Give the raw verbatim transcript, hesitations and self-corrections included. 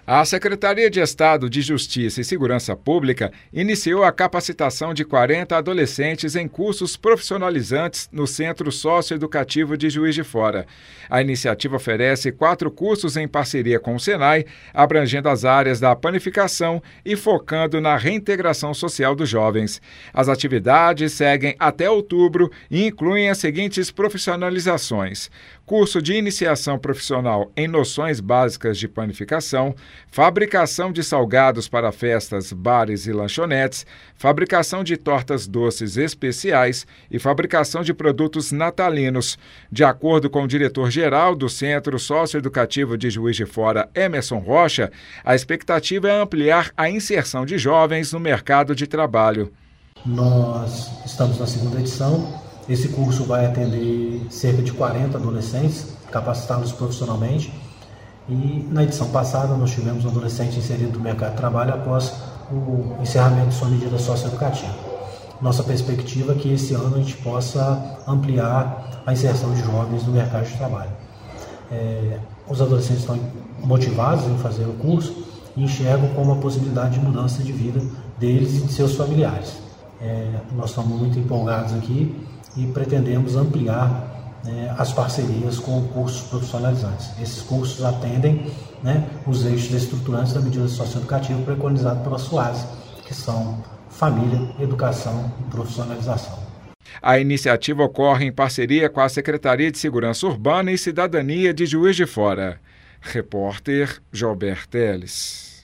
A Secretaria de Estado de Justiça e Segurança Pública iniciou a capacitação de quarenta adolescentes em cursos profissionalizantes no Centro Socioeducativo de Juiz de Fora. A iniciativa oferece quatro cursos em parceria com o Senai, abrangendo as áreas da panificação e focando na reintegração social dos jovens. As atividades seguem até outubro e incluem as seguintes profissionalizações: curso de iniciação profissional em noções básicas de panificação, fabricação de salgados para festas, bares e lanchonetes, fabricação de tortas doces especiais e fabricação de produtos natalinos. De acordo com o diretor-geral do Centro Socioeducativo de Juiz de Fora, Emerson Rocha, a expectativa é ampliar a inserção de jovens no mercado de trabalho. Nós estamos na segunda edição. Esse curso vai atender cerca de quarenta adolescentes capacitados profissionalmente. E na edição passada nós tivemos um adolescente inserido no mercado de trabalho após o encerramento de sua medida socioeducativa. Nossa perspectiva é que esse ano a gente possa ampliar a inserção de jovens no mercado de trabalho. É, os adolescentes estão motivados em fazer o curso e enxergam como a possibilidade de mudança de vida deles e de seus familiares. É, nós estamos muito empolgados aqui e pretendemos ampliar né, as parcerias com cursos profissionalizantes. Esses cursos atendem né, os eixos estruturantes da medida socioeducativa preconizada pela SUASE, que são família, educação e profissionalização. A iniciativa ocorre em parceria com a Secretaria de Segurança Urbana e Cidadania de Juiz de Fora. Repórter Jober Teles.